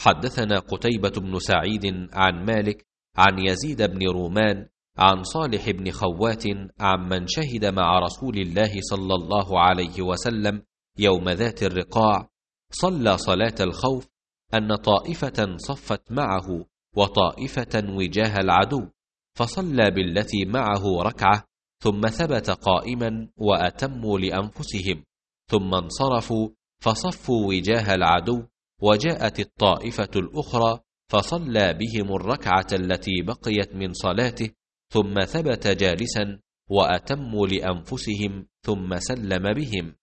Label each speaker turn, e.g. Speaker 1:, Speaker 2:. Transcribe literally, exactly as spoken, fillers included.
Speaker 1: حدثنا قتيبة بن سعيد عن مالك عن يزيد بن رومان عن صالح بن خوات عمن شهد مع رسول الله صلى الله عليه وسلم يوم ذات الرقاع صلى صلاة الخوف أن طائفة صفت معه وطائفة وجاه العدو، فصلى بالتي معه ركعة ثم ثبت قائما وأتموا لأنفسهم، ثم انصرفوا فصفوا وجاه العدو، وجاءت الطائفة الأخرى فصلى بهم الركعة التي بقيت من صلاته، ثم ثبت جالسا وأتموا لأنفسهم ثم سلم بهم.